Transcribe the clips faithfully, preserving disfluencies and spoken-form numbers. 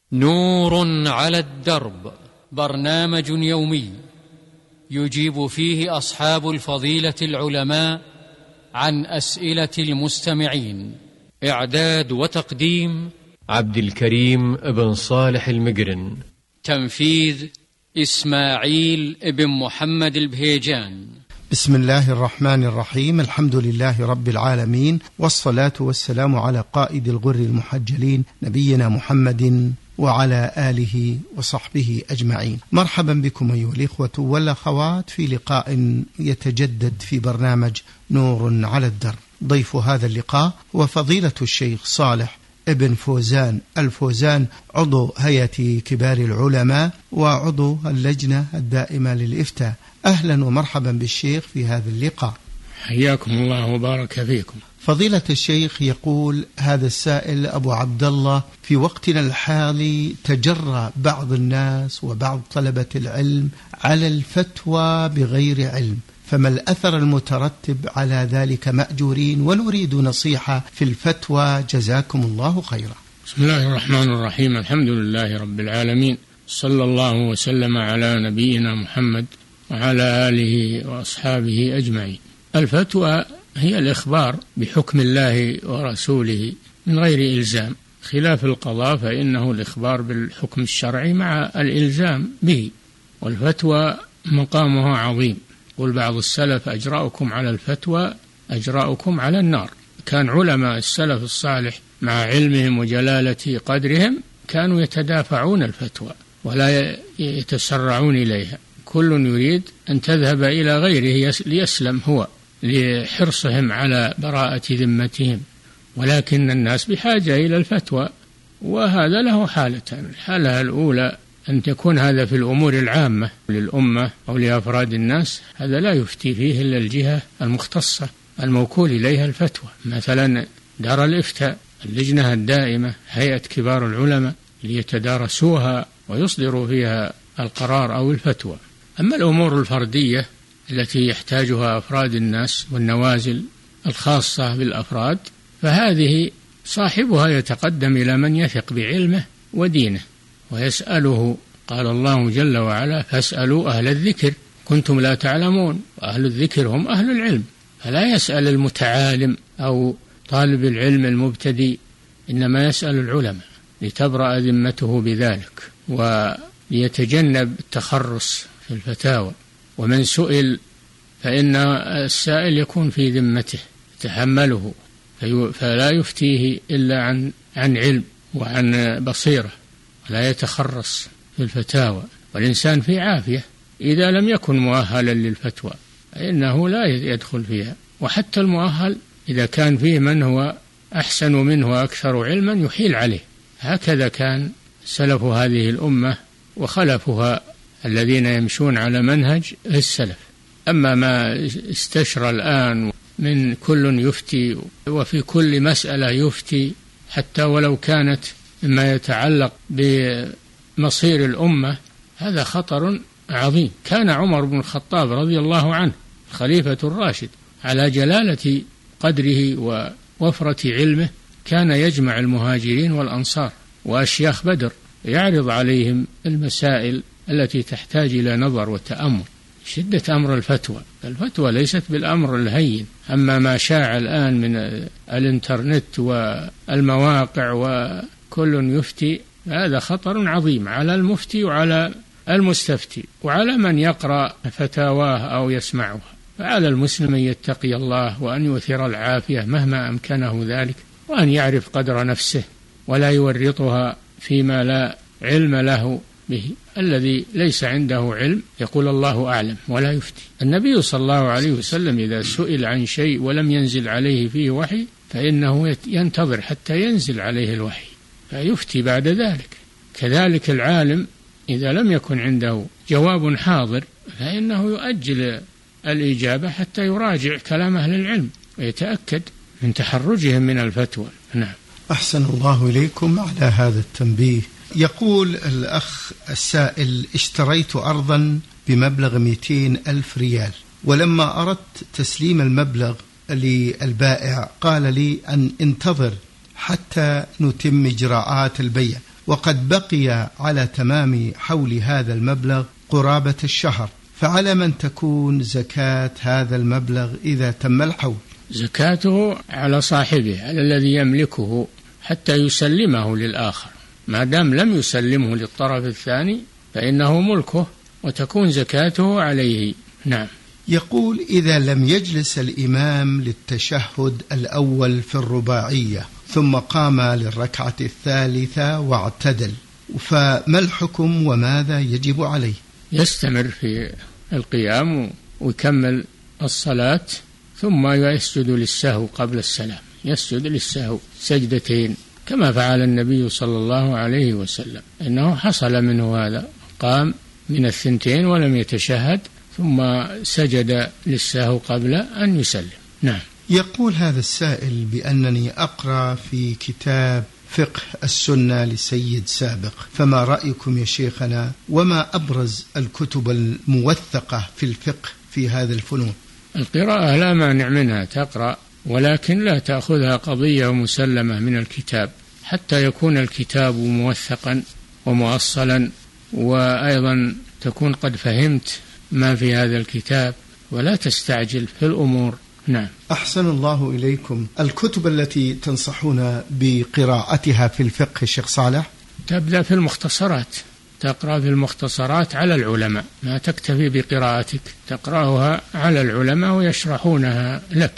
نور على الدرب، برنامج يومي يجيب فيه أصحاب الفضيلة العلماء عن أسئلة المستمعين. إعداد وتقديم عبد الكريم بن صالح المقرن. تنفيذ إسماعيل بن محمد البهيجان. بسم الله الرحمن الرحيم. الحمد لله رب العالمين، والصلاة والسلام على قائد الغر المحجلين نبينا محمد وعلى آله وصحبه أجمعين. مرحبا بكم أيها الإخوة والأخوات في لقاء يتجدد في برنامج نور على الدرب. ضيف هذا اللقاء هو فضيلة الشيخ صالح ابن فوزان الفوزان، عضو هيئة كبار العلماء وعضو اللجنة الدائمة للإفتاء. أهلا ومرحبا بالشيخ في هذا اللقاء. حياكم الله وبارك فيكم. فضيلة الشيخ، يقول هذا السائل أبو عبد الله: في وقتنا الحالي تجرأ بعض الناس وبعض طلبة العلم على الفتوى بغير علم، فما الأثر المترتب على ذلك مأجورين؟ ونريد نصيحة في الفتوى، جزاكم الله خيرا. بسم الله الرحمن الرحيم. الحمد لله رب العالمين، صلى الله وسلم على نبينا محمد وعلى آله وأصحابه أجمعين. الفتوى هي الإخبار بحكم الله ورسوله من غير إلزام، خلاف القضاء فإنه الإخبار بالحكم الشرعي مع الإلزام به، والفتوى مقامها عظيم. قل بعض السلف: أجرأكم على الفتوى أجرأكم على النار. كان علماء السلف الصالح مع علمهم وجلالة قدرهم كانوا يتدافعون الفتوى ولا يتسرعون إليها، كل يريد أن تذهب إلى غيره ليسلم هو، لحرصهم على براءة ذمتهم. ولكن الناس بحاجة إلى الفتوى، وهذا له حالتان: الحالة الأولى أن تكون هذا في الأمور العامة للأمة أو لأفراد الناس، هذا لا يفتي فيه إلا الجهة المختصة الموكول إليها الفتوى، مثلا دار الإفتاء، اللجنة الدائمة، هيئة كبار العلماء، ليتدارسوها ويصدروا فيها القرار أو الفتوى. أما الأمور الفردية التي يحتاجها أفراد الناس والنوازل الخاصة بالأفراد، فهذه صاحبها يتقدم إلى من يثق بعلمه ودينه ويسأله. قال الله جل وعلا: فاسألوا أهل الذكر كنتم لا تعلمون، وأهل الذكر هم أهل العلم. فلا يسأل المتعالم أو طالب العلم المبتدئ، إنما يسأل العلماء لتبرأ ذمته بذلك وليتجنب التخرص في الفتاوى. ومن سئل فإن السائل يكون في ذمته يتحمله، فلا يفتيه إلا عن عن علم وعن بصيرة، ولا يتخرص في الفتاوى. والإنسان في عافية إذا لم يكن مؤهلا للفتوى فإنه لا يدخل فيها. وحتى المؤهل إذا كان فيه من هو أحسن منه وأكثر علما يحيل عليه. هكذا كان سلف هذه الأمة وخلفها الذين يمشون على منهج السلف. أما ما استشرى الآن من كل يفتي وفي كل مسألة يفتي، حتى ولو كانت مما يتعلق بمصير الأمة، هذا خطر عظيم. كان عمر بن الخطاب رضي الله عنه الخليفة الراشد على جلالة قدره ووفرة علمه كان يجمع المهاجرين والأنصار وأشياخ بدر، يعرض عليهم المسائل التي تحتاج إلى نظر وتأمل. شدة أمر الفتوى، الفتوى ليست بالأمر الهين. أما ما شاع الآن من الإنترنت والمواقع وكل يفتي، هذا خطر عظيم على المفتي وعلى المستفتي وعلى من يقرأ فتاواه أو يسمعها. فعلى المسلم أن يتقي الله وأن يؤثر العافية مهما أمكنه ذلك، وأن يعرف قدر نفسه ولا يورطها فيما لا علم له به. الذي ليس عنده علم يقول الله أعلم ولا يفتي. النبي صلى الله عليه وسلم إذا سئل عن شيء ولم ينزل عليه فيه وحي فإنه ينتظر حتى ينزل عليه الوحي فيفتي بعد ذلك. كذلك العالم إذا لم يكن عنده جواب حاضر فإنه يؤجل الإجابة حتى يراجع كلام أهل العلم ويتأكد من تحرجهم من الفتوى. نعم. أحسن الله إليكم على هذا التنبيه. يقول الأخ السائل: اشتريت أرضا بمبلغ مئتين ألف ريال، ولما أردت تسليم المبلغ للبائع قال لي أن انتظر حتى نتم إجراءات البيع، وقد بقي على تمام حول هذا المبلغ قرابة الشهر، فعلى من تكون زكاة هذا المبلغ إذا تم الحول؟ زكاته على صاحبه، على الذي يملكه حتى يسلمه للآخر. ما دام لم يسلمه للطرف الثاني فإنه ملكه وتكون زكاته عليه. نعم. يقول: إذا لم يجلس الإمام للتشهد الأول في الرباعية ثم قام للركعة الثالثة واعتدل، فما الحكم وماذا يجب عليه؟ يستمر في القيام ويكمل الصلاة ثم يسجد للسهو قبل السلام، يسجد للسهو سجدتين كما فعل النبي صلى الله عليه وسلم، إنه حصل منه هذا، قام من الثنتين ولم يتشهد ثم سجد للسهو قبل أن يسلم. نعم. يقول هذا السائل بأنني أقرأ في كتاب فقه السنة لسيد سابق، فما رأيكم يا شيخنا، وما أبرز الكتب الموثقة في الفقه في هذا الفنون؟ القراءة لا مانع منها، تقرأ، ولكن لا تأخذها قضية مسلمة من الكتاب حتى يكون الكتاب موثقا ومؤصلا، وأيضا تكون قد فهمت ما في هذا الكتاب ولا تستعجل في الأمور. نعم. أحسن الله إليكم. الكتب التي تنصحون بقراءتها في الفقه الشيخ صالح؟ تبدأ في المختصرات، تقرأ في المختصرات على العلماء، ما تكتفي بقراءتك، تقرأها على العلماء ويشرحونها لك،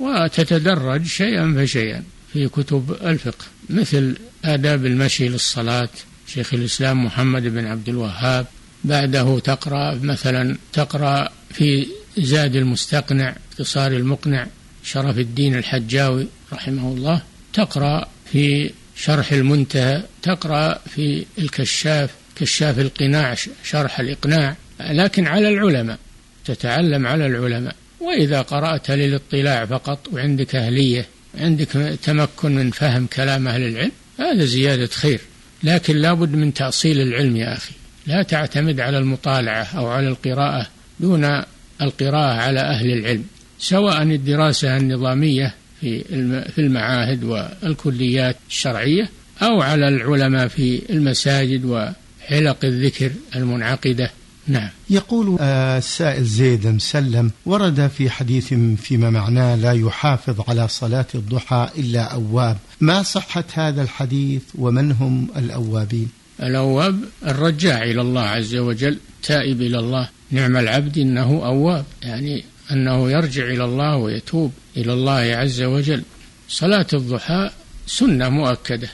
وتتدرج شيئا فشيئا في كتب الفقه، مثل آداب المشي للصلاة شيخ الإسلام محمد بن عبد الوهاب. بعده تقرأ مثلا تقرأ في زاد المستقنع، اختصار المقنع شرف الدين الحجاوي رحمه الله، تقرأ في شرح المنتهى، تقرأ في الكشاف كشاف القناع شرح الإقناع، لكن على العلماء، تتعلم على العلماء. وإذا قرأت للاطلاع فقط وعندك أهلية، عندك تمكن من فهم كلام أهل العلم، هذا زيادة خير، لكن لا بد من تأصيل العلم يا أخي، لا تعتمد على المطالعة أو على القراءة دون القراءة على أهل العلم، سواء الدراسة النظامية في المعاهد والكليات الشرعية أو على العلماء في المساجد وحلق الذكر المنعقدة. نعم. يقول السائل زيد مسلم: ورد في حديث فيما معناه لا يحافظ على صلاة الضحى إلا أواب، ما صحة هذا الحديث ومن هم الأوابين؟ الأواب الرجاع إلى الله عز وجل، تائب إلى الله، نعم العبد إنه أواب، يعني أنه يرجع إلى الله ويتوب إلى الله عز وجل. صلاة الضحى سنة مؤكدة،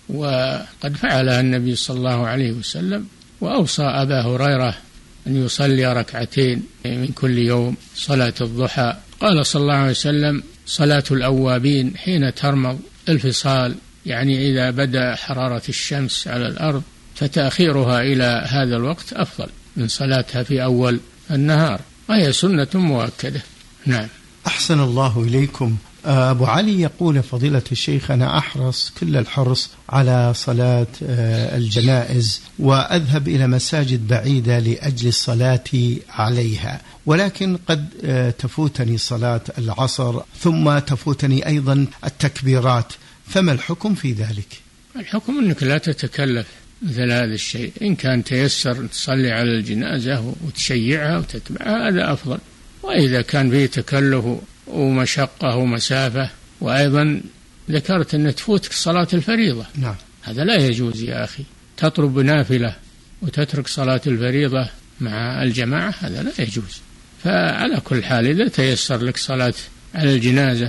وقد فعلها النبي صلى الله عليه وسلم، وأوصى أبا هريرة أن يصلي ركعتين من كل يوم صلاة الضحى. قال صلى الله عليه وسلم: صلاة الأوابين حين ترمض الفصال، يعني إذا بدأ حرارة الشمس على الأرض، فتأخيرها إلى هذا الوقت أفضل من صلاتها في أول النهار، وهي سنة مؤكدة. نعم. أحسن الله إليكم. أبو علي يقول: فضيلة الشيخ، أنا أحرص كل الحرص على صلاة الجنائز، وأذهب إلى مساجد بعيدة لأجل الصلاة عليها، ولكن قد تفوتني صلاة العصر ثم تفوتني أيضا التكبيرات، فما الحكم في ذلك؟ الحكم أنك لا تتكلف مثل هذا الشيء، إن كان تيسر تصلي على الجنازة وتشيعها وتتبعها هذا أفضل، وإذا كان فيه تكلف ومشقة ومسافة، وأيضا ذكرت أن تفوتك صلاة الفريضة، نعم، هذا لا يجوز يا أخي، تطلب نافلة وتترك صلاة الفريضة مع الجماعة، هذا لا يجوز. فعلى كل حال إذا تيسر لك صلاة على الجنازة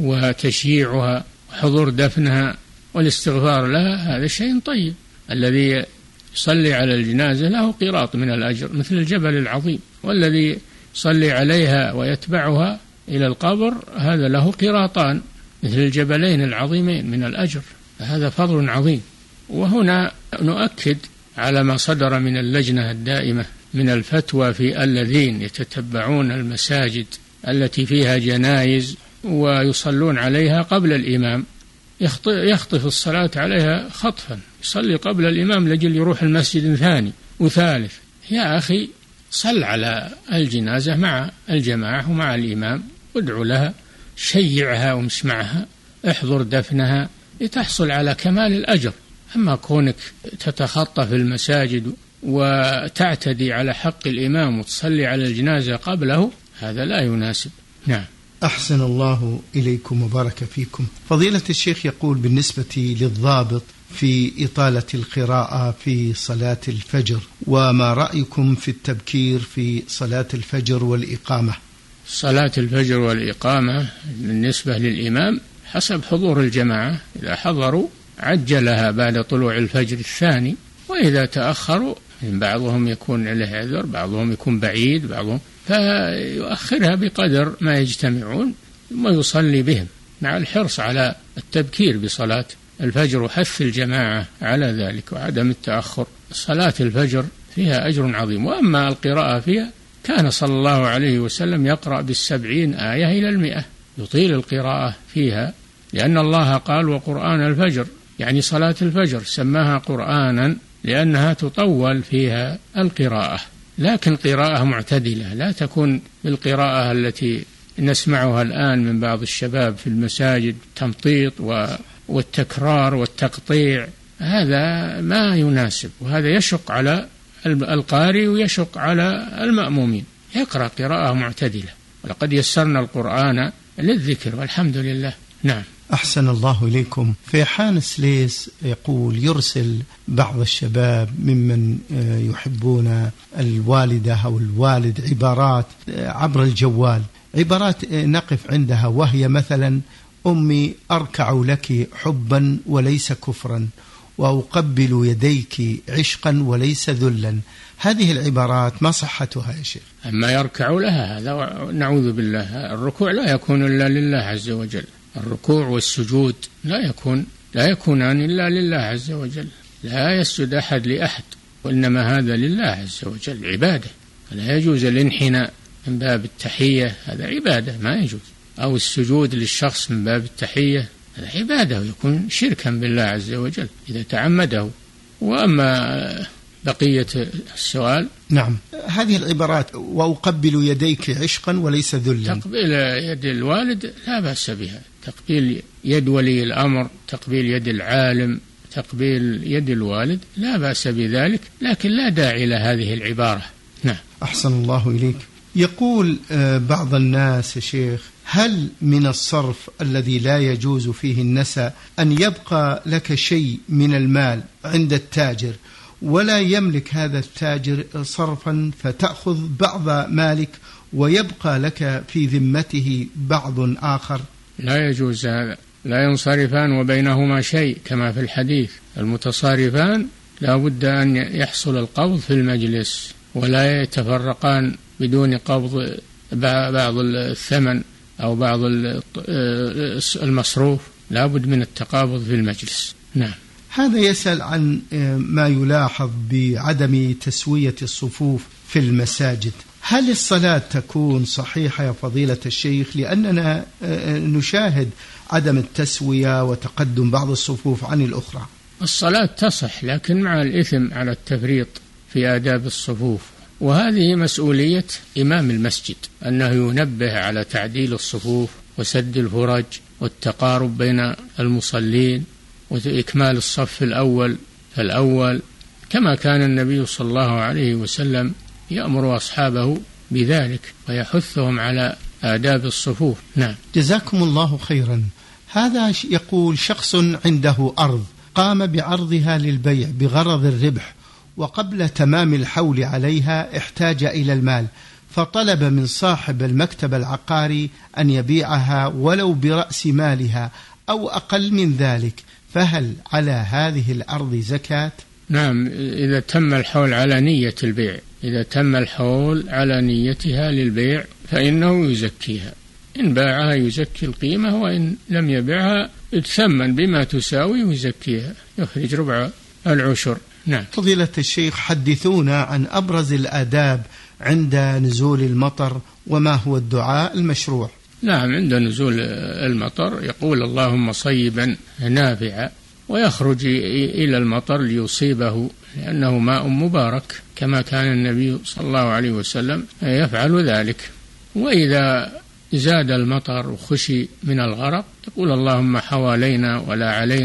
وتشييعها وحضور دفنها والاستغفار لها، هذا شيء طيب. الذي يصلي على الجنازة له قيراط من الأجر مثل الجبل العظيم، والذي يصلي عليها ويتبعها إلى القبر هذا له قيراطان مثل الجبلين العظيمين من الأجر، هذا فضل عظيم. وهنا نؤكد على ما صدر من اللجنة الدائمة من الفتوى في الذين يتتبعون المساجد التي فيها جنائز ويصلون عليها قبل الإمام، يخطف الصلاة عليها خطفا، يصلي قبل الإمام لجل يروح المسجد ثاني وثالث. يا أخي صل على الجنازة مع الجماعة ومع الإمام، وادعو لها، شيعها ومسمعها، احضر دفنها لتحصل على كمال الأجر، أما كونك تتخطى في المساجد وتعتدي على حق الإمام وتصلي على الجنازة قبله هذا لا يناسب. نعم. أحسن الله إليكم وبارك فيكم. فضيلة الشيخ يقول بالنسبة للضابط في إطالة القراءة في صلاة الفجر، وما رأيكم في التبكير في صلاة الفجر والإقامة؟ صلاة الفجر والإقامة بالنسبة للإمام حسب حضور الجماعة، إذا حضروا عجلها بعد طلوع الفجر الثاني، وإذا تأخروا بعضهم يكون له عذر، بعضهم يكون بعيد، بعضهم فيؤخرها بقدر ما يجتمعون ثم يصلي بهم، مع الحرص على التبكير بصلاة الفجر وحث الجماعة على ذلك وعدم التأخر. صلاة الفجر فيها أجر عظيم. وأما القراءة فيها كان صلى الله عليه وسلم يقرأ بالسبعين آية إلى المئة، يطيل القراءة فيها، لأن الله قال وقرآن الفجر، يعني صلاة الفجر سماها قرآنا لأنها تطول فيها القراءة، لكن قراءة معتدلة، لا تكون بالقراءة التي نسمعها الآن من بعض الشباب في المساجد، تمطيط والتكرار والتقطيع، هذا ما يناسب، وهذا يشق على القارئ ويشق على المأمومين. يقرأ قراءة معتدلة، ولقد يسرنا القرآن للذكر والحمد لله. نعم. أحسن الله إليكم. في حان سليس يقول يرسل بعض الشباب ممن يحبون الوالدة أو الوالد عبارات عبر الجوال، عبارات نقف عندها وهي مثلا أمي أركع لك حبا وليس كفرا، وأقبل يديك عشقا وليس ذلا. هذه العبارات ما صحتها يا شيخ؟ أما يركع لها هذا نعوذ بالله، الركوع لا يكون إلا لله عز وجل، الركوع والسجود لا يكون لا يكونان إلا لله عز وجل، لا يسجد أحد لأحد، وإنما هذا لله عز وجل عبادة، لا يجوز الانحناء من باب التحية، هذا عبادة ما يجوز، أو السجود للشخص من باب التحية هذا عبادة ويكون شركا بالله عز وجل إذا تعمده. وأما بقية السؤال، نعم، هذه العبارات وأقبل يديك عشقا وليس ذلا، تقبيل يد الوالد لا بأس بها، تقبيل يد ولي الأمر، تقبيل يد العالم، تقبيل يد الوالد لا بأس بذلك، لكن لا داعي لهذه العبارة. نعم. أحسن الله إليك. يقول بعض الناس يا شيخ هل من الصرف الذي لا يجوز فيه النسى أن يبقى لك شيء من المال عند التاجر ولا يملك هذا التاجر صرفا فتأخذ بعض مالك ويبقى لك في ذمته بعض آخر؟ لا يجوز هذا، لا ينصرفان وبينهما شيء كما في الحديث، المتصارفان لا بد أن يحصل القبض في المجلس ولا يتفرقان بدون قبض بعض الثمن أو بعض المصروف، لا بد من التقابض في المجلس. نعم. هذا يسأل عن ما يلاحظ بعدم تسوية الصفوف في المساجد، هل الصلاة تكون صحيحة يا فضيلة الشيخ؟ لأننا نشاهد عدم التسوية وتقدم بعض الصفوف عن الأخرى. الصلاة تصح لكن مع الإثم على التفريط في آداب الصفوف، وهذه مسؤولية إمام المسجد أنه ينبه على تعديل الصفوف وسد الفرج والتقارب بين المصلين وإكمال الصف الأول فالأول، كما كان النبي صلى الله عليه وسلم يأمر أصحابه بذلك ويحثهم على آداب الصفوف. نعم. جزاكم الله خيرا. هذا يقول شخص عنده أرض قام بعرضها للبيع بغرض الربح، وقبل تمام الحول عليها احتاج إلى المال، فطلب من صاحب المكتب العقاري أن يبيعها ولو برأس مالها أو أقل من ذلك، فهل على هذه الأرض زكاة؟ نعم، إذا تم الحول على نية البيع، إذا تم الحول على نيتها للبيع فإنه يزكيها، إن باعها يزكي القيمة، وإن لم يبيعها يتثمن بما تساوي ويزكيها، يخرج ربع العشر. نعم. فضيلة الشيخ حدثونا عن أبرز الآداب عند نزول المطر، وما هو الدعاء المشروع؟ نعم، عند نزول المطر يقول اللهم صيبا نافعا، ويخرج إلى المطر ليصيبه لأنه ماء مبارك كما كان النبي صلى الله عليه وسلم يفعل ذلك. وإذا زاد المطر وخشي من الغرق يقول اللهم حوالينا ولا علينا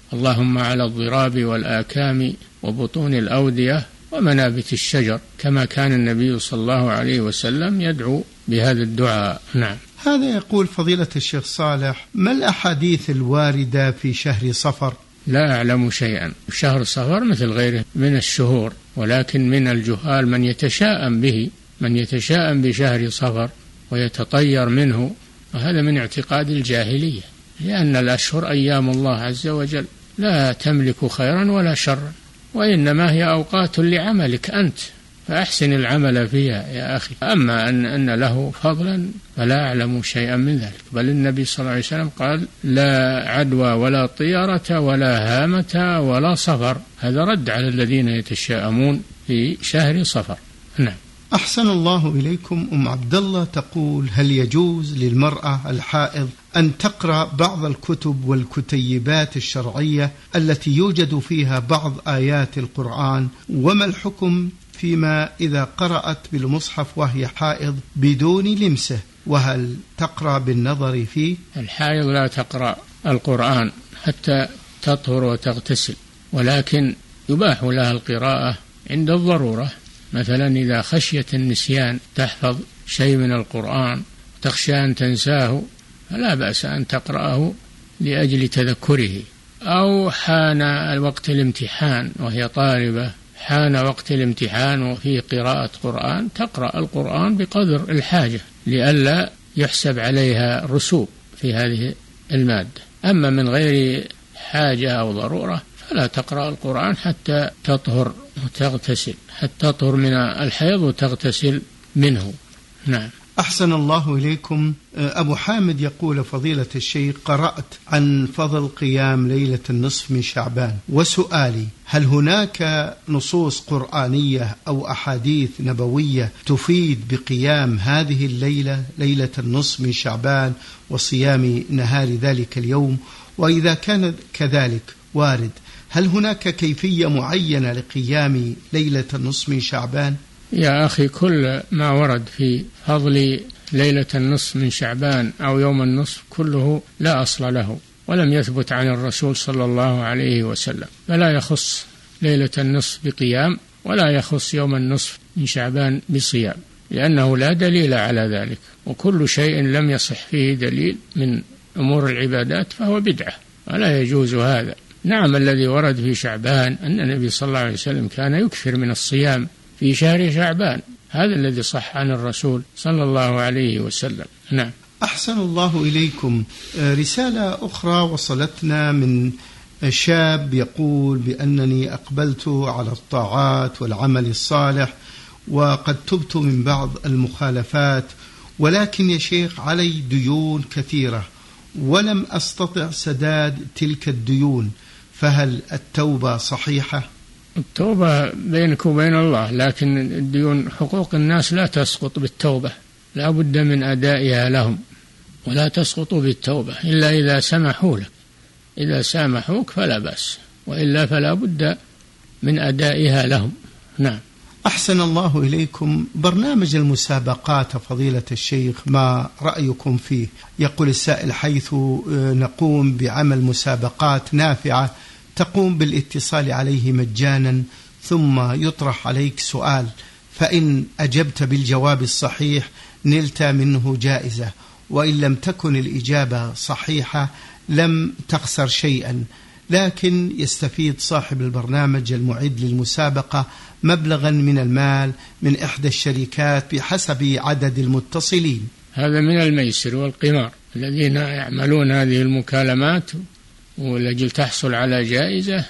اللهم على الضراب والآكام وبطون الأودية ومنابت الشجر، كما كان النبي صلى الله عليه وسلم يدعو بهذا الدعاء. نعم. هذا يقول فضيلة الشيخ صالح: ما الأحاديث الواردة في شهر صفر؟ لا أعلم شيئا. شهر صفر مثل غيره من الشهور، ولكن من الجهال من يتشاءم به، من يتشاءم بشهر صفر ويتطير منه، وهذا من اعتقاد الجاهلية، لأن الأشهر أيام الله عز وجل لا تملك خيرا ولا شرا، وإنما هي أوقات لعملك أنت، فأحسن العمل فيها يا أخي. أما أن, أن له فضلا فلا أعلم شيئا من ذلك، بل النبي صلى الله عليه وسلم قال: لا عدوى ولا طيرة ولا هامة ولا صفر. هذا رد على الذين يتشاءمون في شهر صفر. نعم. أحسن الله إليكم. أم عبد الله تقول: هل يجوز للمرأة الحائض أن تقرأ بعض الكتب والكتيبات الشرعية التي يوجد فيها بعض آيات القرآن؟ وما الحكم فيما إذا قرأت بالمصحف وهي حائض بدون لمسه؟ وهل تقرأ بالنظر فيه؟ الحائض لا تقرأ القرآن حتى تطهر وتغتسل، ولكن يباح لها القراءة عند الضرورة، مثلا إذا خشيت النسيان تحفظ شيء من القرآن تخشى أن تنساه، فلا بأس أن تقرأه لأجل تذكره. أو حان وقت الامتحان وهي طالبة، حان وقت الامتحان وفيه قراءة قرآن، تقرأ القرآن بقدر الحاجة لئلا يحسب عليها رسوب في هذه المادة. أما من غير حاجة أو ضرورة فلا تقرأ القرآن حتى تطهر وتغتسل، حتى تطهر من الحيض وتغتسل منه. نعم. أحسن الله إليكم. أبو حامد يقول: فضيلة الشيخ، قرأت عن فضل قيام ليلة النصف من شعبان، وسؤالي: هل هناك نصوص قرآنية أو أحاديث نبوية تفيد بقيام هذه الليلة، ليلة النصف من شعبان، وصيام نهار ذلك اليوم؟ وإذا كان كذلك وارد، هل هناك كيفية معينة لقيام ليلة النصف من شعبان؟ يا أخي، كل ما ورد في فضل ليلة النصف من شعبان أو يوم النصف كله لا أصل له، ولم يثبت عن الرسول صلى الله عليه وسلم، فلا يخص ليلة النصف بقيام ولا يخص يوم النصف من شعبان بصيام، لأنه لا دليل على ذلك، وكل شيء لم يصح فيه دليل من أمور العبادات فهو بدعة ولا يجوز هذا. نعم، الذي ورد في شعبان أن النبي صلى الله عليه وسلم كان يكثر من الصيام في شهر شعبان، هذا الذي صح عن الرسول صلى الله عليه وسلم. نعم. أحسن الله إليكم. رسالة أخرى وصلتنا من شاب يقول بأنني أقبلت على الطاعات والعمل الصالح وقد تبت من بعض المخالفات، ولكن يا شيخ علي ديون كثيرة ولم أستطع سداد تلك الديون، فهل التوبة صحيحة؟ التوبة بينك وبين الله، لكن الديون حقوق الناس لا تسقط بالتوبة، لا بد من أدائها لهم، ولا تسقط بالتوبة إلا إذا سمحوا لك. إذا سامحوك فلا بأس، وإلا فلا بد من أدائها لهم. نعم. أحسن الله إليكم. برنامج المسابقات فضيلة الشيخ، ما رأيكم فيه؟ يقول السائل: حيث نقوم بعمل مسابقات نافعة تقوم بالاتصال عليه مجانا، ثم يطرح عليك سؤال، فإن أجبت بالجواب الصحيح نلت منه جائزة، وإن لم تكن الإجابة صحيحة لم تخسر شيئا، لكن يستفيد صاحب البرنامج المعد للمسابقة مبلغا من المال من إحدى الشركات بحسب عدد المتصلين. هذا من الميسر والقمار، الذين يعملون هذه المكالمات ولأجل تحصل على جائزة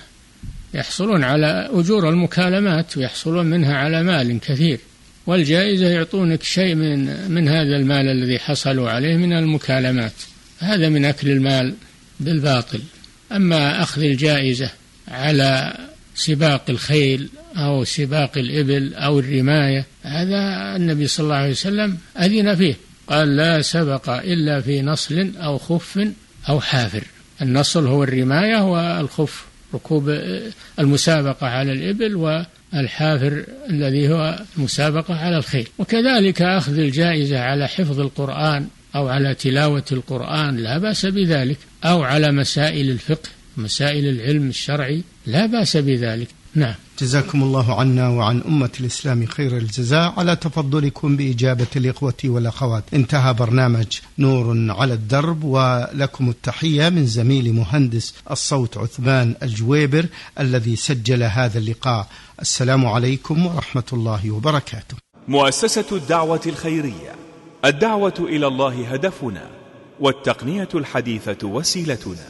يحصلون على أجور المكالمات ويحصلون منها على مال كثير، والجائزة يعطونك شيء من من هذا المال الذي حصلوا عليه من المكالمات. هذا من أكل المال بالباطل. أما أخذ الجائزة على سباق الخيل أو سباق الإبل أو الرماية، هذا النبي صلى الله عليه وسلم أذن فيه، قال: لا سبق إلا في نصل أو خف أو حافر. النصل هو الرماية، والخف ركوب المسابقة على الإبل، والحافر الذي هو المسابقة على الخيل. وكذلك أخذ الجائزة على حفظ القرآن أو على تلاوة القرآن لا بأس بذلك، أو على مسائل الفقه مسائل العلم الشرعي لا بأس بذلك. نعم. جزاكم الله عنا وعن أمة الإسلام خير الجزاء على تفضلكم بإجابة الإخوة والأخوات. انتهى برنامج نور على الدرب، ولكم التحية من زميل مهندس الصوت عثمان الجويبر الذي سجل هذا اللقاء. السلام عليكم ورحمة الله وبركاته. مؤسسة الدعوة الخيرية، الدعوة إلى الله هدفنا، والتقنية الحديثة وسيلتنا.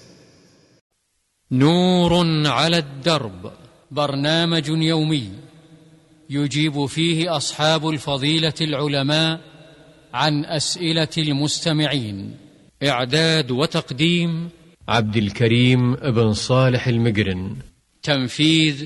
نور على الدرب، برنامج يومي يجيب فيه أصحاب الفضيلة العلماء عن أسئلة المستمعين. إعداد وتقديم عبد الكريم بن صالح المقرن. تنفيذ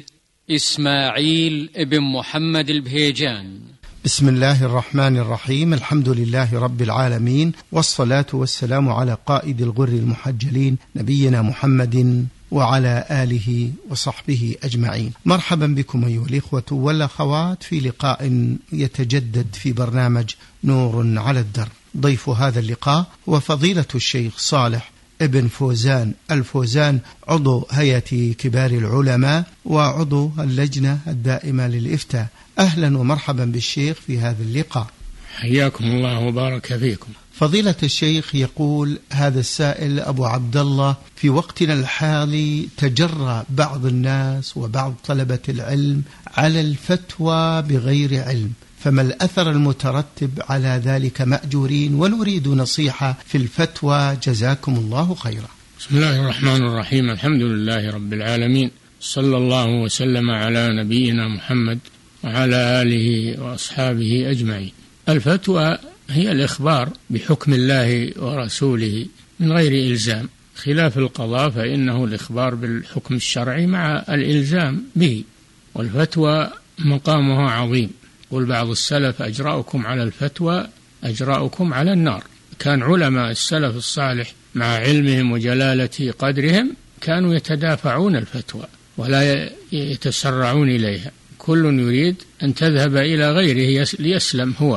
إسماعيل بن محمد البهيجان. بسم الله الرحمن الرحيم. الحمد لله رب العالمين، والصلاة والسلام على قائد الغر المحجلين نبينا محمد وعلى آله وصحبه أجمعين. مرحبا بكم أيها الإخوة والأخوات في لقاء يتجدد في برنامج نور على الدرب. ضيف هذا اللقاء هو فضيلة الشيخ صالح ابن فوزان الفوزان، عضو هيئة كبار العلماء وعضو اللجنة الدائمة للإفتاء. أهلا ومرحبا بالشيخ في هذا اللقاء. حياكم الله وبارك فيكم. فضيلة الشيخ، يقول هذا السائل أبو عبد الله: في وقتنا الحالي تجرأ بعض الناس وبعض طلبة العلم على الفتوى بغير علم، فما الأثر المترتب على ذلك مأجورين، ونريد نصيحة في الفتوى جزاكم الله خيرا. بسم الله الرحمن الرحيم. الحمد لله رب العالمين، صلى الله وسلم على نبينا محمد وعلى آله وأصحابه أجمعين. الفتوى هي الإخبار بحكم الله ورسوله من غير إلزام، خلاف القضاء فإنه الإخبار بالحكم الشرعي مع الإلزام به، والفتوى مقامها عظيم. قل بعض السلف: أجرأكم على الفتوى أجرأكم على النار. كان علماء السلف الصالح مع علمهم وجلالة قدرهم كانوا يتدافعون الفتوى ولا يتسرعون إليها. كل يريد أن تذهب إلى غيره ليسلم هو،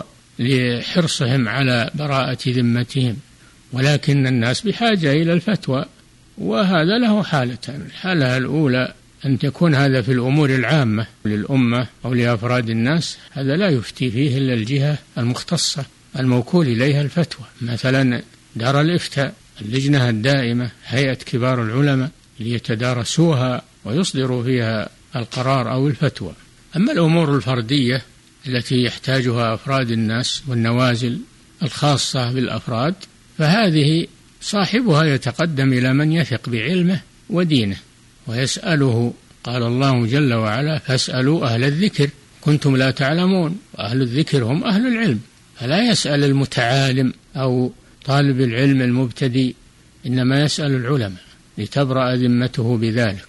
لحرصهم على براءة ذمتهم، ولكن الناس بحاجة إلى الفتوى، وهذا له حالتان. الحالة الأولى أن تكون هذا في الأمور العامة للأمة أو لأفراد الناس، هذا لا يفتي فيه إلا الجهة المختصة الموكول إليها الفتوى، مثلا دار الإفتاء، اللجنة الدائمة، هيئة كبار العلماء، ليتدارسوها ويصدروا فيها القرار أو الفتوى. أما الأمور الفردية التي يحتاجها أفراد الناس والنوازل الخاصة بالأفراد، فهذه صاحبها يتقدم إلى من يثق بعلمه ودينه ويسأله. قال الله جل وعلا: فاسألوا أهل الذكر كنتم لا تعلمون، وأهل الذكر هم أهل العلم. فلا يسأل المتعالم أو طالب العلم المبتدئ، إنما يسأل العلماء لتبرأ ذمته بذلك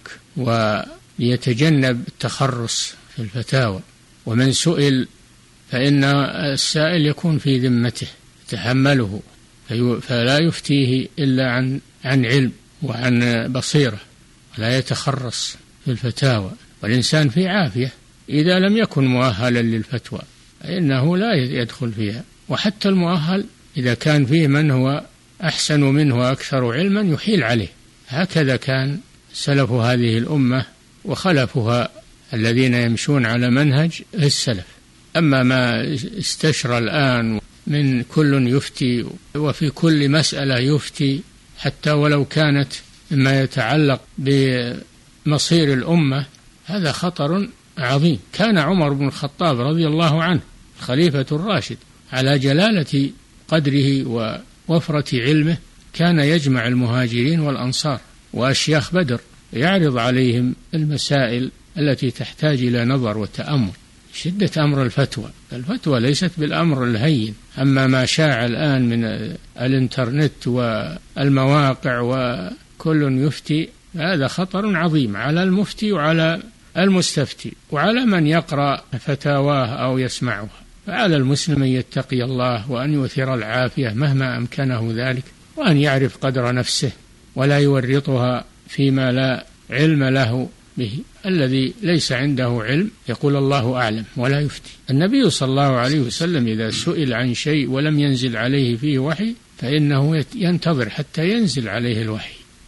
وليتجنب التخرص في الفتاوى. ومن سئل فإن السائل يكون في ذمته يتحمله، فلا يفتيه إلا عن عن علم وعن بصيرة، ولا يتخرص في الفتاوى. والإنسان في عافية إذا لم يكن مؤهلا للفتوى فإنه لا يدخل فيها. وحتى المؤهل إذا كان فيه من هو أحسن منه وأكثر علما يحيل عليه. هكذا كان سلف هذه الأمة وخلفها الذين يمشون على منهج السلف. أما ما استشرى الآن من كل يفتي وفي كل مسألة يفتي، حتى ولو كانت ما يتعلق بمصير الأمة، هذا خطر عظيم. كان عمر بن الخطاب رضي الله عنه الخليفة الراشد على جلالة قدره ووفرة علمه كان يجمع المهاجرين والأنصار وأشياخ بدر، يعرض عليهم المسائل التي تحتاج إلى نظر وتأمل. شدة أمر الفتوى، الفتوى ليست بالأمر الهين. أما ما شاع الآن من الإنترنت والمواقع وكل يفتي، هذا خطر عظيم على المفتي وعلى المستفتي وعلى من يقرأ فتاواه أو يسمعها. فعلى المسلم أن يتقي الله وأن يؤثر العافية مهما أمكنه ذلك، وأن يعرف قدر نفسه ولا يورطها فيما لا علم له به. الذي ليس عنده علم يقول الله أعلم ولا يفتي. النبي صلى الله عليه وسلم إذا سئل عن شيء ولم ينزل عليه فيه وحي فإنه ينتظر حتى ينزل عليه الوحي،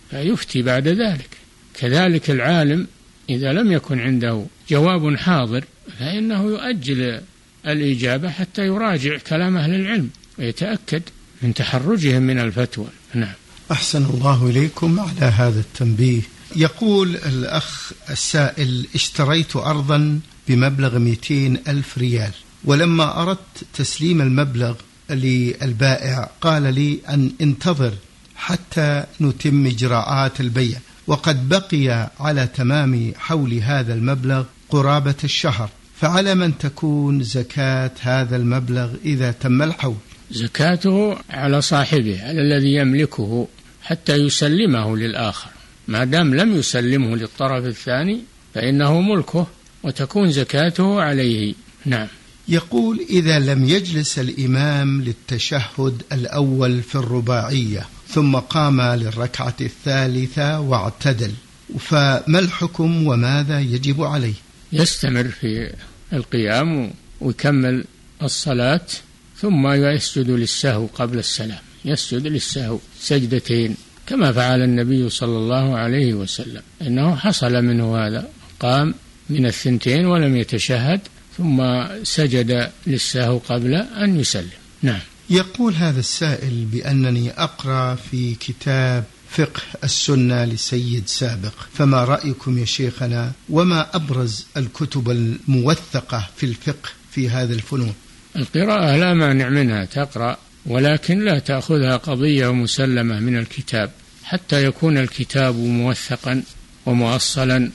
فيفتي بعد ذلك. كذلك العالم إذا لم يكن عنده جواب حاضر فإنه يؤجل الإجابة حتى يراجع كلام أهل العلم ويتأكد من تحرجهم من الفتوى. نعم. أحسن الله إليكم على هذا التنبيه. يقول الأخ السائل: اشتريت أرضا بمبلغ مئتين ألف ريال، ولما أردت تسليم المبلغ للبائع قال لي أن انتظر حتى نتم إجراءات البيع، وقد بقي على تمام حول هذا المبلغ قرابة الشهر، فعلى من تكون زكاة هذا المبلغ إذا تم الحول؟ زكاته على صاحبه، على الذي يملكه حتى يسلمه للآخر. ما دام لم يسلمه للطرف الثاني فإنه ملكه وتكون زكاته عليه. نعم. يقول: إذا لم يجلس الإمام للتشهد الأول في الرباعية ثم قام للركعة الثالثة واعتدل، فما الحكم وماذا يجب عليه؟ يستمر في القيام ويكمل الصلاة ثم يسجد للسهو قبل السلام، يسجد للسهو سجدتين كما فعل النبي صلى الله عليه وسلم، إنه حصل منه هذا، قام من الثنتين ولم يتشهد ثم سجد للسهو قبل أن يسلم. نعم. يقول هذا السائل بأنني أقرأ في كتاب فقه السنة لسيد سابق، فما رأيكم يا شيخنا، وما أبرز الكتب الموثقة في الفقه في هذه الفنون؟ القراءة لا مانع منها، تقرأ، ولكن لا تأخذها قضية مسلمة من الكتاب حتى يكون الكتاب موثقا ومؤصلا،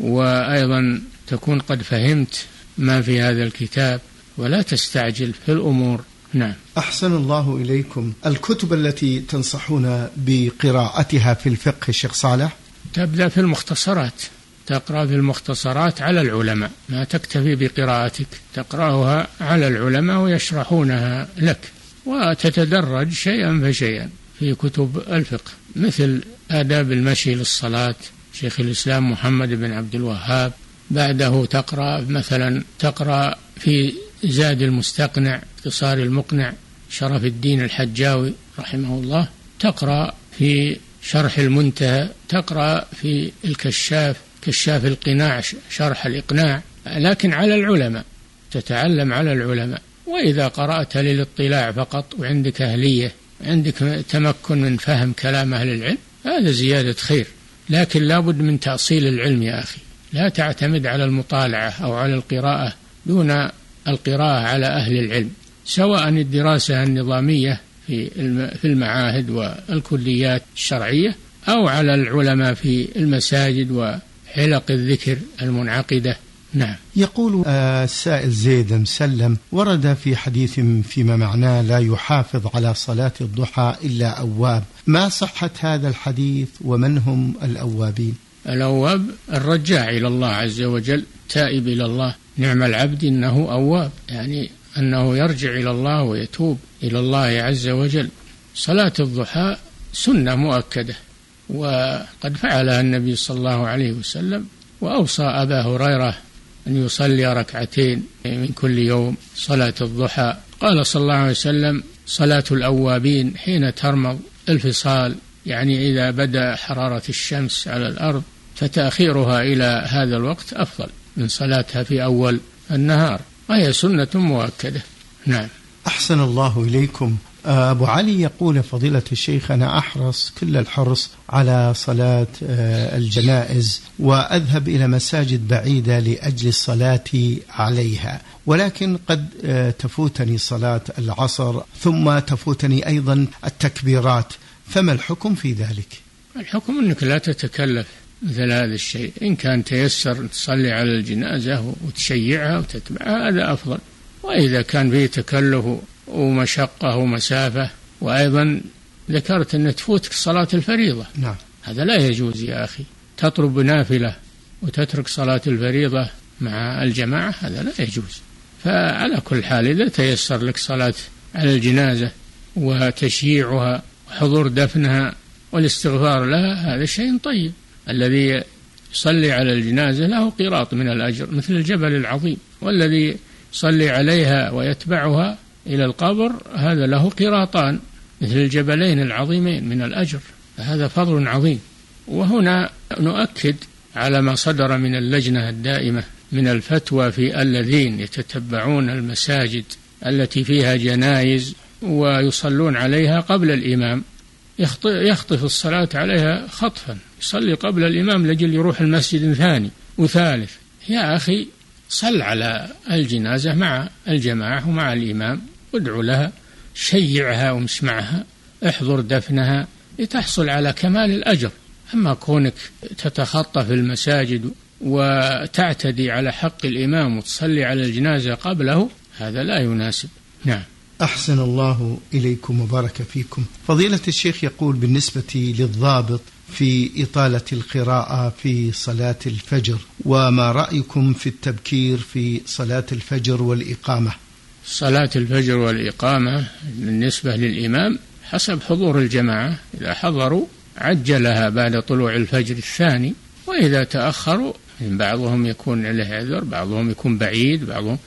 وأيضا تكون قد فهمت ما في هذا الكتاب ولا تستعجل في الأمور. نعم. أحسن الله إليكم. الكتب التي تنصحون بقراءتها في الفقه الشيخ صالح؟ تبدأ في المختصرات، تقرأ في المختصرات على العلماء، ما تكتفي بقراءتك، تقرأها على العلماء ويشرحونها لك، وتتدرج شيئا فشيئا في كتب الفقه، مثل آداب المشي للصلاة شيخ الإسلام محمد بن عبد الوهاب. بعده تقرأ مثلا تقرأ في زاد المستقنع اختصار المقنع شرف الدين الحجاوي رحمه الله، تقرأ في شرح المنتهى، تقرأ في الكشاف كشاف القناع شرح الإقناع، لكن على العلماء، تتعلم على العلماء. وإذا قرأت للاطلاع فقط وعندك أهلية، عندك تمكن من فهم كلام أهل العلم، هذا زيادة خير، لكن لابد من تأصيل العلم يا أخي، لا تعتمد على المطالعة أو على القراءة دون القراءة على أهل العلم، سواء الدراسة النظامية في المعاهد والكليات الشرعية أو على العلماء في المساجد وحلق الذكر المنعقدة. نعم. يقول السائل زيد مسلم: ورد في حديث فيما معناه لا يحافظ على صلاة الضحى إلا أواب، ما صحة هذا الحديث ومن هم الأوابين؟ الأواب الرجاع إلى الله عز وجل، تائب إلى الله، نعم العبد إنه أواب، يعني أنه يرجع إلى الله ويتوب إلى الله عز وجل. صلاة الضحى سنة مؤكدة، وقد فعلها النبي صلى الله عليه وسلم، وأوصى أبا هريرة أن يصلي ركعتين من كل يوم صلاة الضحى. قال صلى الله عليه وسلم: صلاة الأوابين حين ترمض الفصال، يعني إذا بدأ حرارة الشمس على الأرض، فتأخيرها إلى هذا الوقت أفضل من صلاتها في أول النهار، وهي سنة مؤكدة. نعم. أحسن الله إليكم. أبو علي يقول: فضيلة الشيخ، أنا أحرص كل الحرص على صلاة الجنائز، وأذهب إلى مساجد بعيدة لأجل الصلاة عليها، ولكن قد تفوتني صلاة العصر ثم تفوتني أيضا التكبيرات، فما الحكم في ذلك؟ الحكم أنك لا تتكلف مثل هذا الشيء، إن كان تيسر تصلي على الجنازة وتشيعها وتتبعها هذا أفضل، وإذا كان فيه تكلف ومشقة ومسافة، وأيضا ذكرت أن تفوتك صلاة الفريضة، نعم، هذا لا يجوز يا أخي، تطلب نافلة وتترك صلاة الفريضة مع الجماعة، هذا لا يجوز. فعلى كل حال إذا تيسر لك صلاة على الجنازة وتشييعها وحضور دفنها والاستغفار لها، هذا شيء طيب. الذي يصلي على الجنازة له قيراط من الأجر مثل الجبل العظيم، والذي يصلي عليها ويتبعها إلى القبر هذا له قيراطان مثل الجبلين العظيمين من الأجر، فهذا فضل عظيم. وهنا نؤكد على ما صدر من اللجنة الدائمة من الفتوى في الذين يتتبعون المساجد التي فيها جنائز ويصلون عليها قبل الإمام، يخطف الصلاة عليها خطفا، يصلي قبل الإمام لجل يروح المسجد ثاني وثالث. يا أخي صل على الجنازة مع الجماعة ومع الإمام، وادعو لها، شيعها ومسمعها، احضر دفنها لتحصل على كمال الأجر. أما كونك تتخطف المساجد وتعتدي على حق الإمام وتصلي على الجنازة قبله، هذا لا يناسب. نعم. أحسن الله إليكم وبارك فيكم. فضيلة الشيخ يقول بالنسبة للضابط في إطالة القراءة في صلاة الفجر، وما رأيكم في التبكير في صلاة الفجر والإقامة؟ صلاة الفجر والإقامة بالنسبة للإمام حسب حضور الجماعة، إذا حضروا عجلها بعد طلوع الفجر الثاني، وإذا تأخروا بعضهم يكون له عذر، بعضهم يكون بعيد، بعضهم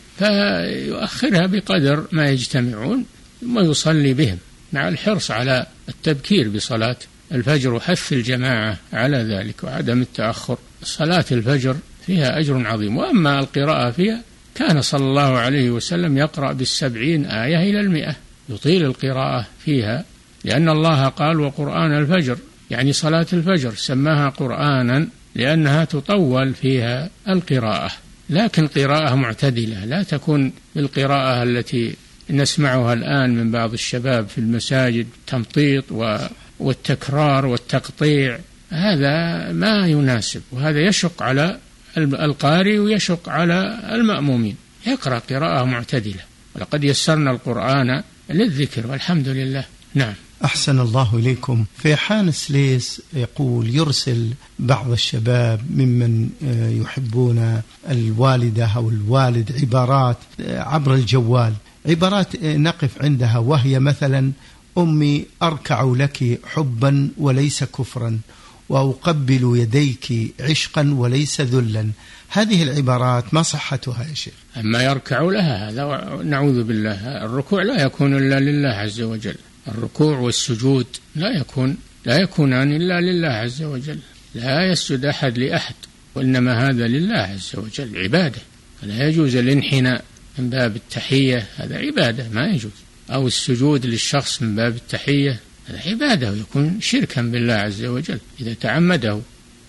فيؤخرها بقدر ما يجتمعون ثم يصلي بهم، مع الحرص على التبكير بصلاة الفجر وحث الجماعة على ذلك وعدم التأخر. صلاة الفجر فيها أجر عظيم. وأما القراءة فيها، كان صلى الله عليه وسلم يقرأ بالسبعين آية إلى المئة، يطيل القراءة فيها، لأن الله قال وقرآن الفجر، يعني صلاة الفجر سماها قرآنا لأنها تطول فيها القراءة، لكن قراءة معتدلة، لا تكون بالقراءة التي نسمعها الآن من بعض الشباب في المساجد، تمطيط والتكرار والتقطيع، هذا ما يناسب، وهذا يشق على القارئ ويشق على المأمومين. يقرأ قراءة معتدلة، ولقد يسرنا القرآن للذكر والحمد لله. نعم. أحسن الله إليكم. في حان سليس يقول يرسل بعض الشباب ممن يحبون الوالدة أو الوالد عبارات عبر الجوال، عبارات نقف عندها، وهي مثلا أمي أركع لك حبا وليس كفرا، وأقبل يديك عشقا وليس ذلا. هذه العبارات ما صحتها يا شيخ؟ أما يركع لها هذا نعوذ بالله، الركوع لا يكون إلا لله عز وجل، الركوع والسجود لا يكون لا يكونان إلا لله عز وجل، لا يسجد أحد لأحد، وإنما هذا لله عز وجل عبادة، لا يجوز الانحناء من باب التحية، هذا عبادة ما يجوز، أو السجود للشخص من باب التحية، هذا عبادة ويكون شركا بالله عز وجل إذا تعمده.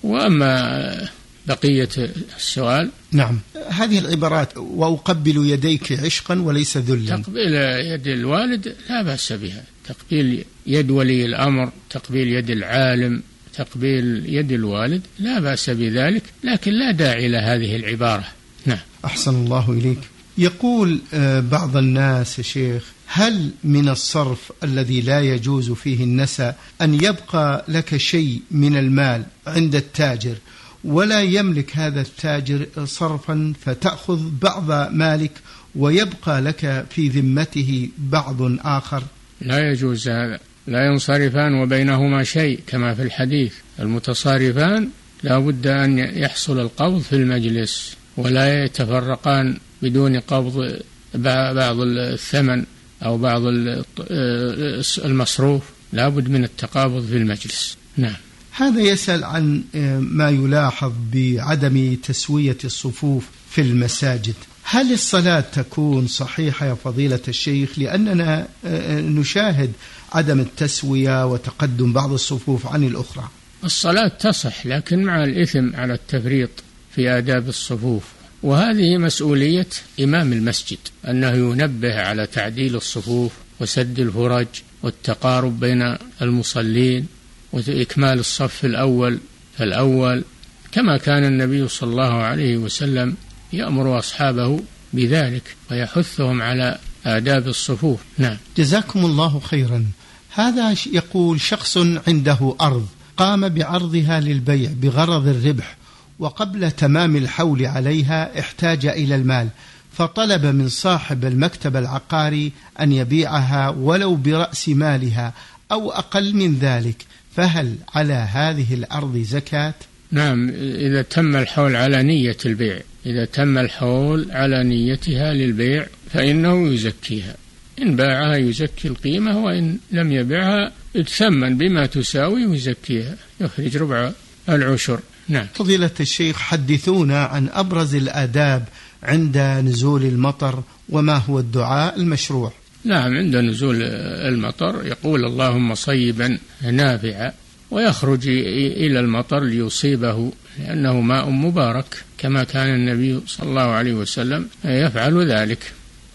وأما بقية السؤال، نعم، هذه العبارات وأقبل يديك عشقا وليس ذلا، تقبيل يد الوالد لا بأس بها، تقبيل يد ولي الأمر، تقبيل يد العالم، تقبيل يد الوالد لا بأس بذلك، لكن لا داعي لهذه العبارة. نعم. أحسن الله إليك. يقول بعض الناس يا شيخ، هل من الصرف الذي لا يجوز فيه النسى أن يبقى لك شيء من المال عند التاجر ولا يملك هذا التاجر صرفا، فتأخذ بعض مالك ويبقى لك في ذمته بعض آخر؟ لا يجوز هذا، لا ينصرفان وبينهما شيء، كما في الحديث المتصارفان لا بد أن يحصل القبض في المجلس، ولا يتفرقان بدون قبض بعض الثمن أو بعض المصروف، لا بد من التقابض في المجلس. نعم. هذا يسأل عن ما يلاحظ بعدم تسوية الصفوف في المساجد، هل الصلاة تكون صحيحة يا فضيلة الشيخ؟ لأننا نشاهد عدم التسوية وتقدم بعض الصفوف عن الأخرى. الصلاة تصح، لكن مع الإثم على التفريط في آداب الصفوف، وهذه مسؤولية إمام المسجد أنه ينبه على تعديل الصفوف وسد الفرج والتقارب بين المصلين وإكمال الصف الأول فالأول، كما كان النبي صلى الله عليه وسلم يأمر أصحابه بذلك ويحثهم على آداب الصفوف. نعم. جزاكم الله خيرا. هذا يقول شخص عنده أرض قام بعرضها للبيع بغرض الربح، وقبل تمام الحول عليها احتاج إلى المال، فطلب من صاحب المكتب العقاري أن يبيعها ولو برأس مالها أو أقل من ذلك، فهل على هذه الأرض زكاة؟ نعم، إذا تم الحول على نية البيع، إذا تم الحول على نيتها للبيع فإنه يزكيها، إن باعها يزكي القيمة، وإن لم يبيعها يتثمن بما تساوي ويزكيها، يخرج ربع العشر. نعم. فضيلة الشيخ، حدثونا عن أبرز الآداب عند نزول المطر، وما هو الدعاء المشروع؟ نعم، عند نزول المطر يقول اللهم صيبا نافعا، ويخرج إلى المطر ليصيبه لأنه ماء مبارك، كما كان النبي صلى الله عليه وسلم يفعل ذلك.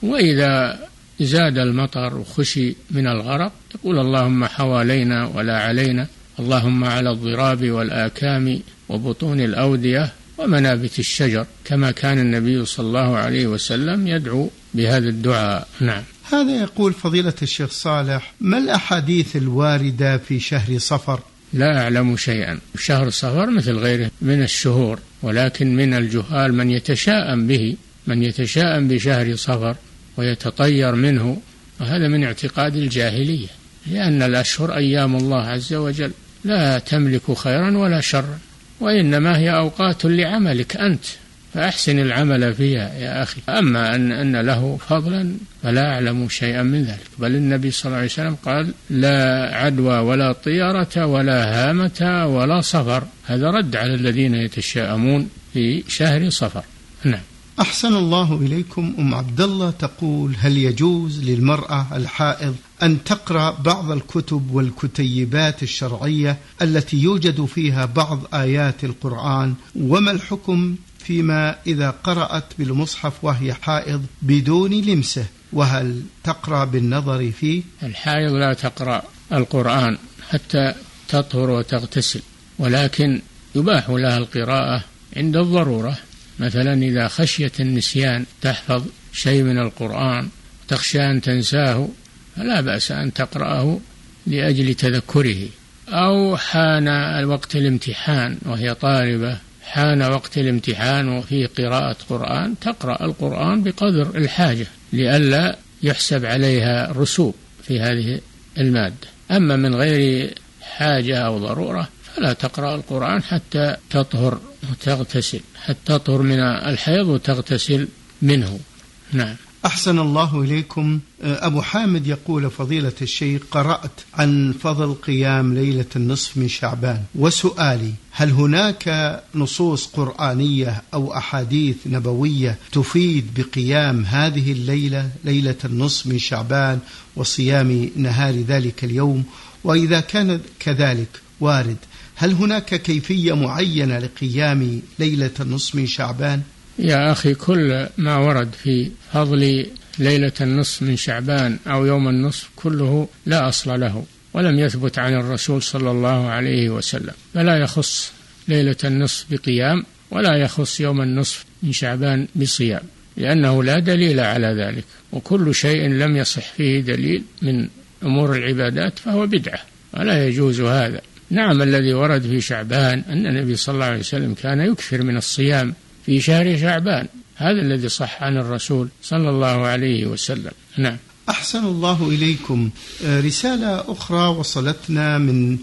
وإذا زاد المطر وخشي من الغرق يقول اللهم حوالينا ولا علينا، اللهم على الضراب والآكام وبطون الأودية ومنابت الشجر، كما كان النبي صلى الله عليه وسلم يدعو بهذا الدعاء. نعم. هذا يقول فضيلة الشيخ صالح: ما الأحاديث الواردة في شهر صفر؟ لا أعلم شيئا. شهر صفر مثل غيره من الشهور، ولكن من الجهال من يتشاءم به، من يتشاءم بشهر صفر ويتطير منه، وهذا من اعتقاد الجاهلية، لأن الأشهر أيام الله عز وجل لا تملك خيرا ولا شرا، وإنما هي أوقات لعملك أنت، فأحسن العمل فيها يا أخي. أما أن, أن له فضلا فلا أعلم شيئا من ذلك، بل النبي صلى الله عليه وسلم قال لا عدوى ولا طيرة ولا هامة ولا صفر. هذا رد على الذين يتشاءمون في شهر صفر. نعم. أحسن الله إليكم. أم عبد الله تقول: هل يجوز للمرأة الحائض أن تقرأ بعض الكتب والكتيبات الشرعية التي يوجد فيها بعض آيات القرآن؟ وما الحكم فيما إذا قرأت بالمصحف وهي حائض بدون لمسه؟ وهل تقرأ بالنظر فيه؟ الحائض لا تقرأ القرآن حتى تطهر وتغتسل، ولكن يباح لها القراءة عند الضرورة، مثلا إذا خشيت النسيان تحفظ شيء من القرآن تخشى أن تنساه فلا بأس أن تقرأه لأجل تذكره. أو حان وقت الامتحان وهي طالبة، حان وقت الامتحان وفيه قراءة قرآن، تقرأ القرآن بقدر الحاجة لئلا يحسب عليها رسوب في هذه المادة. أما من غير حاجة أو ضرورة فلا تقرأ القرآن حتى تطهر وتغتسل، حتى تطهر من الحيض وتغتسل منه. نعم. أحسن الله إليكم. أبو حامد يقول: فضيلة الشيخ، قرأت عن فضل قيام ليلة النصف من شعبان، وسؤالي: هل هناك نصوص قرآنية أو أحاديث نبوية تفيد بقيام هذه الليلة، ليلة النصف من شعبان، وصيام نهار ذلك اليوم؟ وإذا كان كذلك وارد، هل هناك كيفية معينة لقيام ليلة النصف من شعبان؟ يا أخي، كل ما ورد في فضل ليلة النصف من شعبان أو يوم النصف كله لا أصل له، ولم يثبت عن الرسول صلى الله عليه وسلم، فلا يخص ليلة النصف بقيام ولا يخص يوم النصف من شعبان بصيام، لأنه لا دليل على ذلك. وكل شيء لم يصح فيه دليل من أمور العبادات فهو بدعة ولا يجوز هذا. نعم، الذي ورد في شعبان أن النبي صلى الله عليه وسلم كان يكثر من الصيام في شهر شعبان، هذا الذي صح عن الرسول صلى الله عليه وسلم. نعم. أحسن الله إليكم. رسالة أخرى وصلتنا من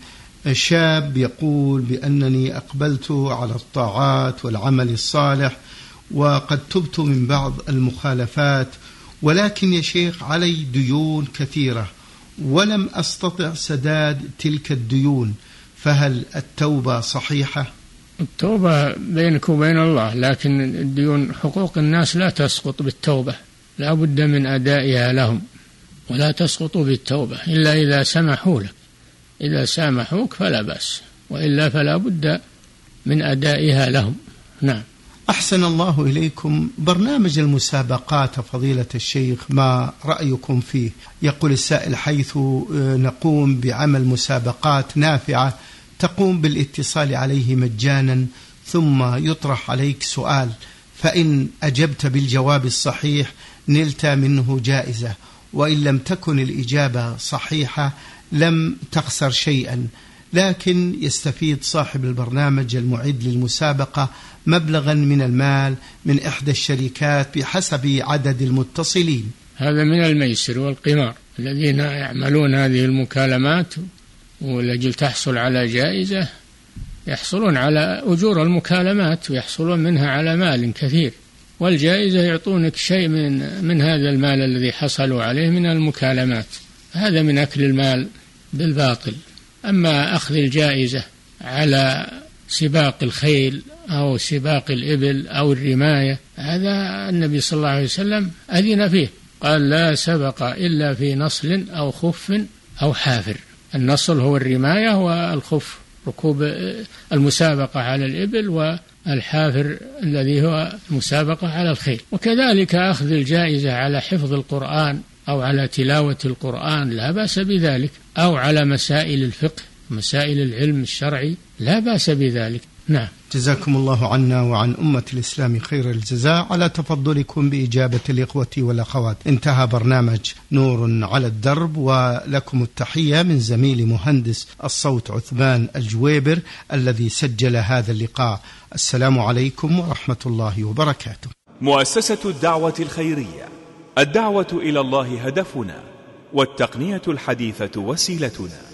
شاب يقول بأنني أقبلت على الطاعات والعمل الصالح وقد تبت من بعض المخالفات، ولكن يا شيخ علي ديون كثيرة ولم أستطع سداد تلك الديون، فهل التوبة صحيحة؟ التوبة بينك وبين الله، لكن الديون حقوق الناس لا تسقط بالتوبة، لا بد من أدائها لهم، ولا تسقط بالتوبة إلا إذا سمحوا لك. إذا سامحوك فلا بأس، وإلا فلا بد من أدائها لهم. نعم. أحسن الله إليكم. برنامج المسابقات فضيلة الشيخ، ما رأيكم فيه؟ يقول السائل: حيث نقوم بعمل مسابقات نافعة تقوم بالاتصال عليه مجانا، ثم يطرح عليك سؤال، فإن أجبت بالجواب الصحيح نلت منه جائزة، وإن لم تكن الإجابة صحيحة لم تخسر شيئا، لكن يستفيد صاحب البرنامج المعد للمسابقة مبلغا من المال من إحدى الشركات بحسب عدد المتصلين. هذا من الميسر والقمار. الذين يعملون هذه المكالمات ولأجل تحصل على جائزة يحصلون على أجور المكالمات ويحصلون منها على مال كثير، والجائزة يعطونك شيء من من هذا المال الذي حصلوا عليه من المكالمات. هذا من أكل المال بالباطل. أما أخذ الجائزة على سباق الخيل أو سباق الإبل أو الرماية، هذا النبي صلى الله عليه وسلم أذن فيه، قال لا سبق إلا في نصل أو خف أو حافر. النصل هو الرماية، والخف ركوب المسابقة على الإبل، والحافر الذي هو المسابقة على الخيل. وكذلك أخذ الجائزة على حفظ القرآن أو على تلاوة القرآن لا بأس بذلك، أو على مسائل الفقه مسائل العلم الشرعي لا بأس بذلك. نعم. جزاكم الله عنا وعن أمة الإسلام خير الجزاء على تفضلكم بإجابة الإخوة والأخوات. انتهى برنامج نور على الدرب، ولكم التحية من زميل مهندس الصوت عثمان الجويبر الذي سجل هذا اللقاء. السلام عليكم ورحمة الله وبركاته. مؤسسة الدعوة الخيرية، الدعوة إلى الله هدفنا، والتقنية الحديثة وسيلتنا.